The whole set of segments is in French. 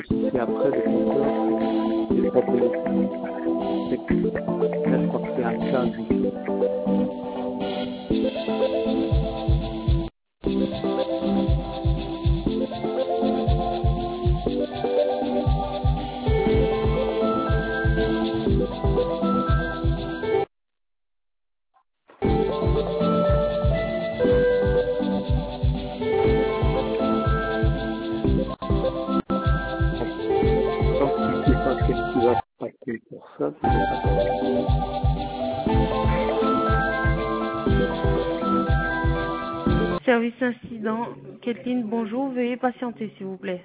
C'est après le compteur des propriétaires. Là, je crois que c'est un cas du... Donc, je ne sais pas qu'est-ce qui va se passer pour ça, c'est Service incident. Kathleen, bonjour. Veuillez patienter, s'il vous plaît.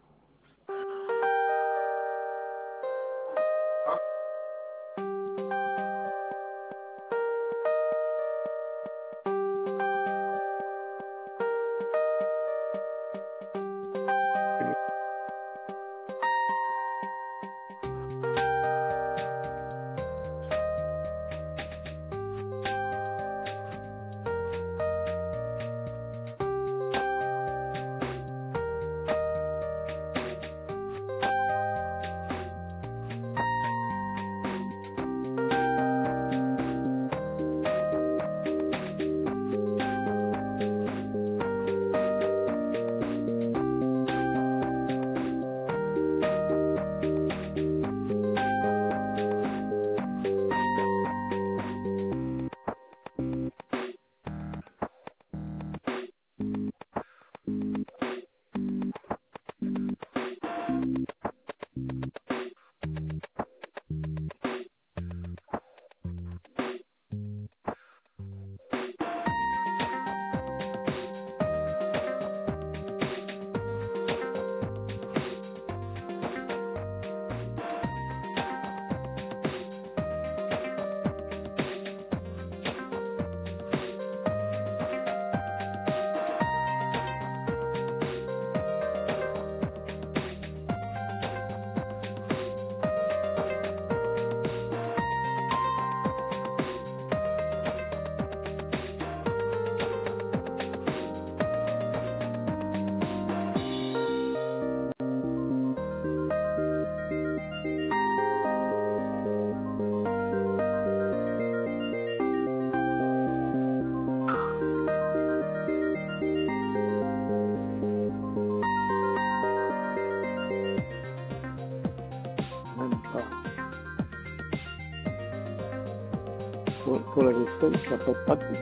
même pas... Pour la vaisselle, ça fait pas tout.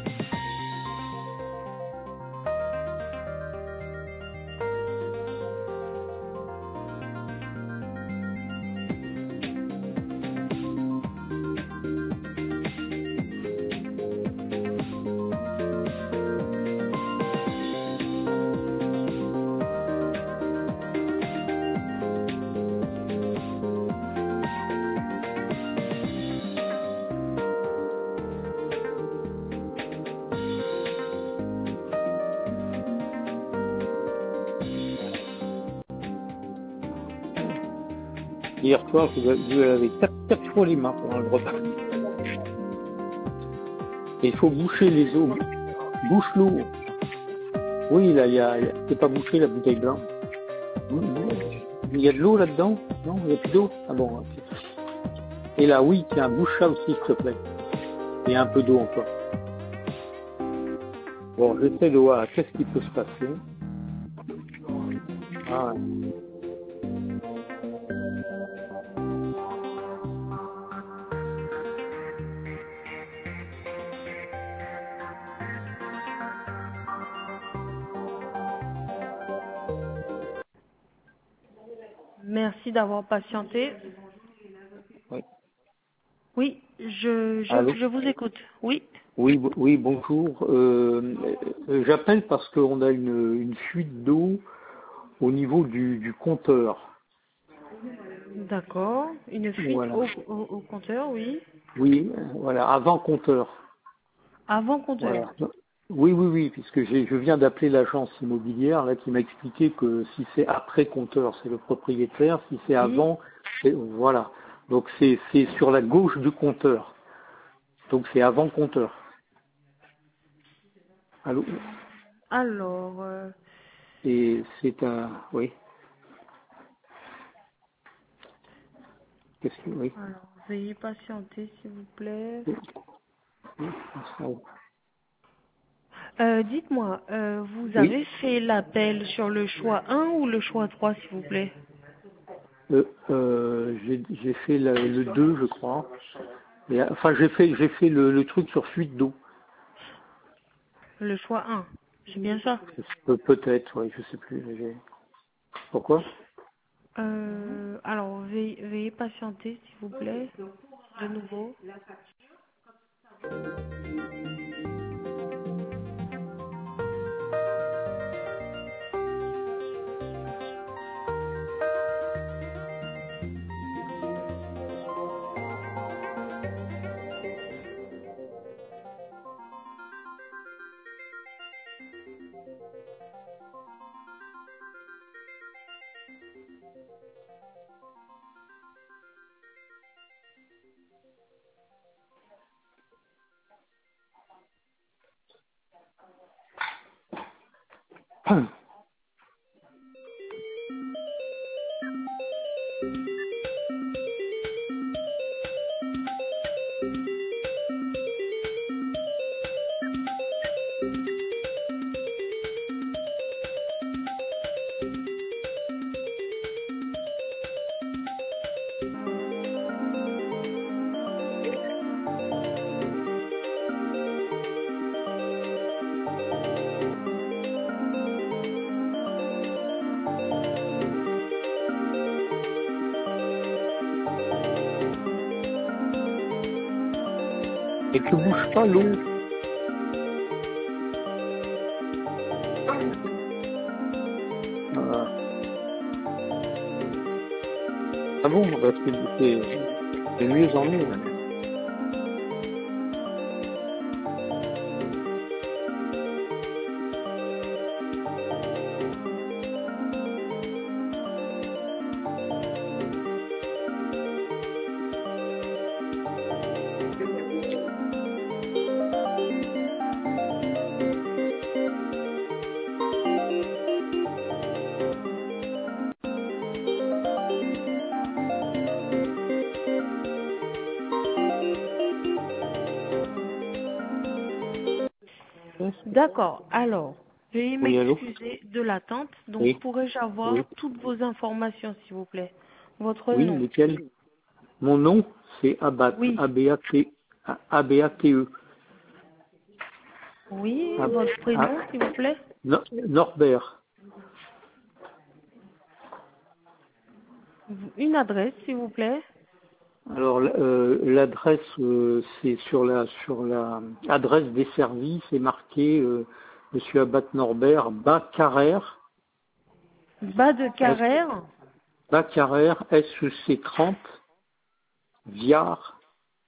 Hier soir, vous avez quatre fois les mains pendant le repas. Et il faut boucher les eaux. Bouche l'eau. Oui, là, c'est pas bouché la bouteille blanche. Il y a de l'eau là-dedans? Non, il n'y a plus d'eau? Ah bon, ok. Et là, oui, tiens, bouche ça aussi, s'il te plaît. Et un peu d'eau encore. Bon, j'essaie de voir qu'est-ce qui peut se passer. Ah, ouais. Merci d'avoir patienté. Oui. Oui, Allô? je vous écoute. Oui. Oui, oui, bonjour. J'appelle parce qu'on a une fuite d'eau au niveau du compteur. D'accord. Une fuite Voilà. au compteur, oui. Oui, voilà, avant compteur. Avant compteur. Voilà. Oui, oui, oui, puisque je viens d'appeler l'agence immobilière là qui m'a expliqué que si c'est après compteur, c'est le propriétaire, si c'est Oui. avant, voilà. Donc c'est sur la gauche du compteur. Donc c'est avant compteur. Allô? Alors, Et c'est un, oui. Qu'est-ce que, oui. Alors, veuillez patienter, s'il vous plaît. Oui, ça, Dites-moi, vous oui. avez fait l'appel sur le choix 1 ou le choix 3, s'il vous plaît? J'ai fait le 2, je crois. Et, enfin, j'ai fait le truc sur fuite d'eau. Le choix 1, c'est bien ça? Peut-être, oui, je sais plus. Pourquoi? Alors, veuillez patienter, s'il vous plaît, de nouveau. Et que bouge pas l'eau. Ah bon, bah, c'est mieux en mieux. Là. D'accord. Alors, veuillez Oui, allô? m'excuser de l'attente. Donc, Oui, pourrais-je avoir oui. toutes vos informations, s'il vous plaît? Votre Oui, nom? lesquels? Mon nom, c'est Abat, Oui. A-B-A-T-E. Oui, votre prénom, s'il vous plaît? Norbert. Une adresse, s'il vous plaît? Alors l'adresse, c'est sur la adresse des services, c'est marqué Monsieur Abat Norbert, bas Carrère, Bas de Carrère? SEC 30, Viard,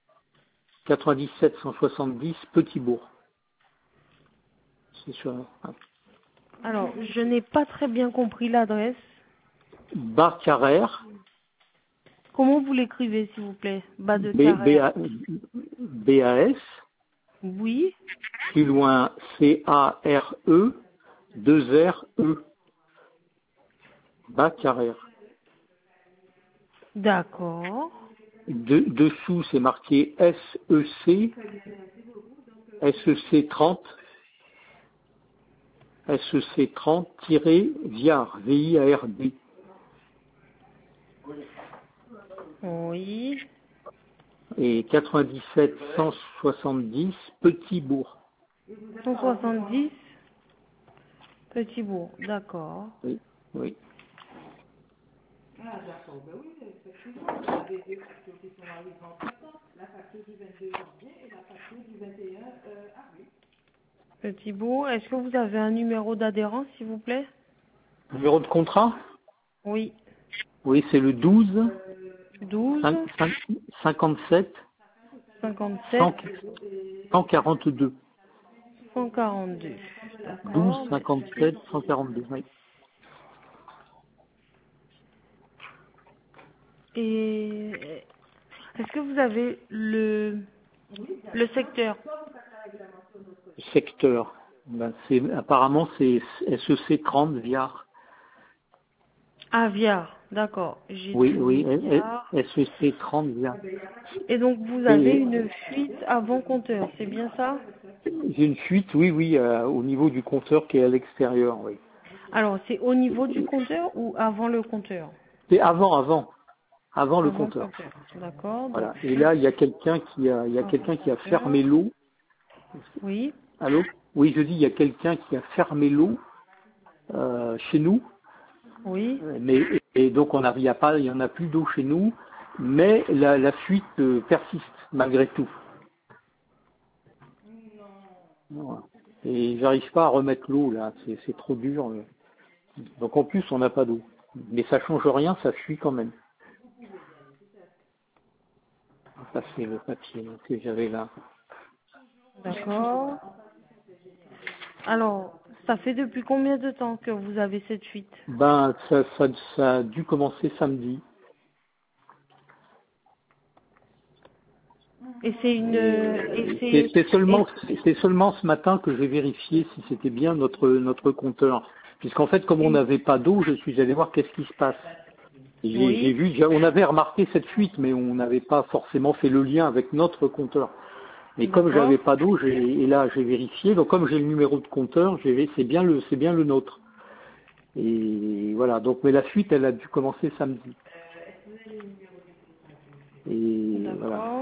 97 170, Petit-Bourg. C'est sur Alors, je n'ai pas très bien compris l'adresse. bas Carrère, Comment vous l'écrivez, s'il vous plaît? Bas de Carrère. BAS, Oui. plus loin CARE, 2RE, bas Carrère. D'accord. Dessous, c'est marqué SEC 30, SEC 30-Viard, VIARD. Oui. Et 97 170, Petit-Bourg. 170, Petit-Bourg. D'accord. Oui, oui. Ah, d'accord. Ben oui, effectivement, il y a des deux factures qui sont arrivées en même temps. La facture du 22 janvier et la facture du 21 avril. Petit-Bourg. Est-ce que vous avez un numéro d'adhérence, s'il vous plaît? Numéro de contrat? Oui. Oui, c'est le 12 12, 57 57, 142. 142. 12 D'accord. 57 142. Oui. Et est-ce que vous avez le secteur? Secteur. Ben, apparemment c'est SEC 30 Viard. Aviar. D'accord. J'ai Oui, tout oui, bizarre. SEC 30 bien. Et donc vous avez une fuite avant compteur, c'est bien ça? J'ai une fuite, oui, oui, au niveau du compteur qui est à l'extérieur, oui. Alors c'est au niveau du compteur ou avant le compteur? C'est avant le Avant le compteur. compteur. D'accord. Donc Voilà. Et fuite là, il y a quelqu'un qui a, avant fermé compteur. l'eau. Oui. Allô? Oui, je dis, il y a quelqu'un qui a fermé l'eau chez nous. Oui. Mais et donc il y en a plus d'eau chez nous, mais la fuite persiste malgré tout. Voilà. Et j'arrive pas à remettre l'eau là, c'est trop dur. Donc en plus on n'a pas d'eau. Mais ça change rien, ça fuit quand même. Ça c'est le papier que j'avais là. D'accord. Alors, ça fait depuis combien de temps que vous avez cette fuite? Ben ça a dû commencer samedi. Et c'est une Et c'est seulement ce matin que j'ai vérifié si c'était bien notre compteur. Puisqu'en fait, comme on n'avait pas d'eau, je suis allé voir qu'est-ce qui se passe. Et j'ai oui. vu, on avait remarqué cette fuite, mais on n'avait pas forcément fait le lien avec notre compteur. Mais comme D'accord. j'avais pas d'eau, et là j'ai vérifié. Donc comme j'ai le numéro de compteur, c'est bien le nôtre. Et voilà. Donc mais la fuite, elle a dû commencer samedi. Et voilà. D'accord.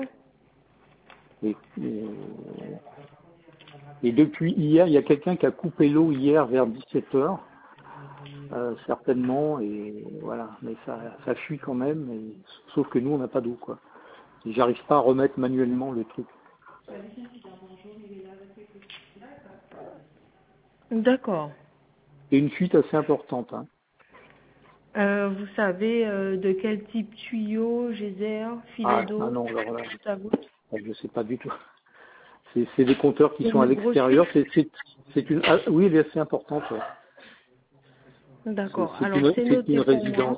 Et depuis hier, il y a quelqu'un qui a coupé l'eau hier vers 17h, certainement, et voilà, mais ça fuit quand même, sauf que nous, on n'a pas d'eau, quoi. Et j'arrive pas à remettre manuellement le truc. D'accord. C'est une fuite assez importante, hein. Vous savez de quel type tuyau, geyser, filet d'eau, Non, alors là, goutte à goutte? je sais pas du tout. C'est des compteurs qui sont à Une grosse l'extérieur, fuite? c'est une, oui, elle est assez importante, ouais. D'accord. Alors c'est C'est une noté pour moi. résidence.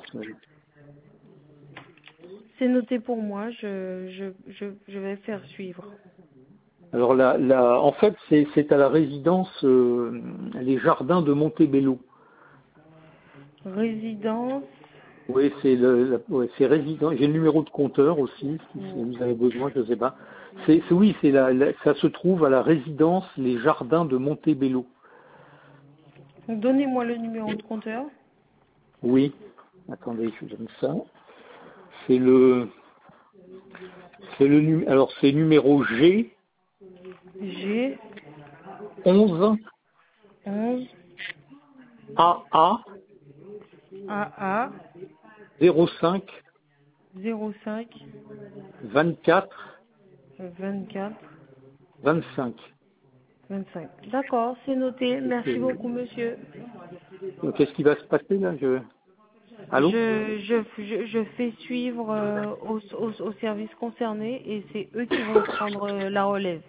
C'est noté pour moi. Je vais faire suivre. Alors en fait, c'est à la résidence les jardins de Montebello. Résidence. Oui, c'est résident. J'ai le numéro de compteur aussi, si vous avez besoin, je sais pas. Oui, ça se trouve à la résidence les jardins de Montebello. Donnez-moi le numéro de compteur. Oui. Attendez, je vous donne ça. Alors c'est numéro G G 11 11 AA AA 05 05 24 24 25. 25. D'accord, c'est noté. Merci beaucoup, monsieur. Qu'est-ce qui va se passer là? Allô? Je fais suivre au service concerné et c'est eux qui vont prendre la relève.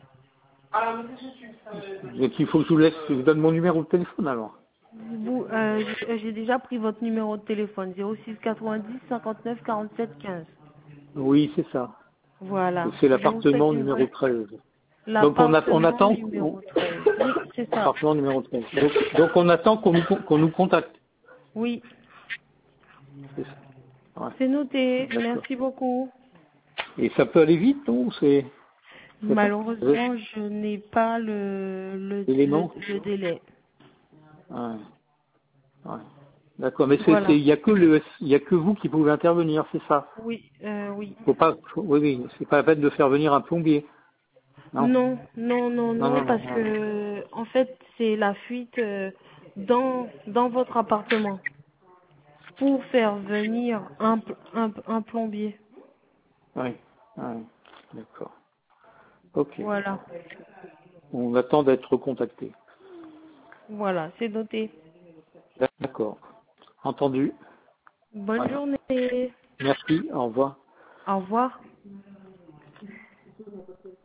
Donc il faut que je vous donne mon numéro de téléphone alors. J'ai déjà pris votre numéro de téléphone, 06 90 59 47 15. Oui, c'est ça. Voilà. C'est Je vous souhaite l'appartement une numéro bonne... 13. Donc on L'appartement attend. numéro 13. Oui, c'est ça. Appartement numéro 13. Donc on attend qu'on nous contacte. Oui, C'est ça. Ouais. c'est noté. D'accord. Merci beaucoup. Et ça peut aller vite, non? Malheureusement, je n'ai pas le délai. Ouais. Ouais. D'accord, mais Voilà. il y a que vous qui pouvez intervenir, c'est ça? Oui, oui. Oui, c'est pas la peine de faire venir un plombier. Non. Non, parce que en fait, c'est la fuite dans votre appartement pour faire venir un plombier. Oui. Ouais. D'accord. Ok. Voilà. On attend d'être contacté. Voilà, c'est noté. D'accord. Entendu. Bonne Voilà. journée. Merci. Au revoir. Au revoir.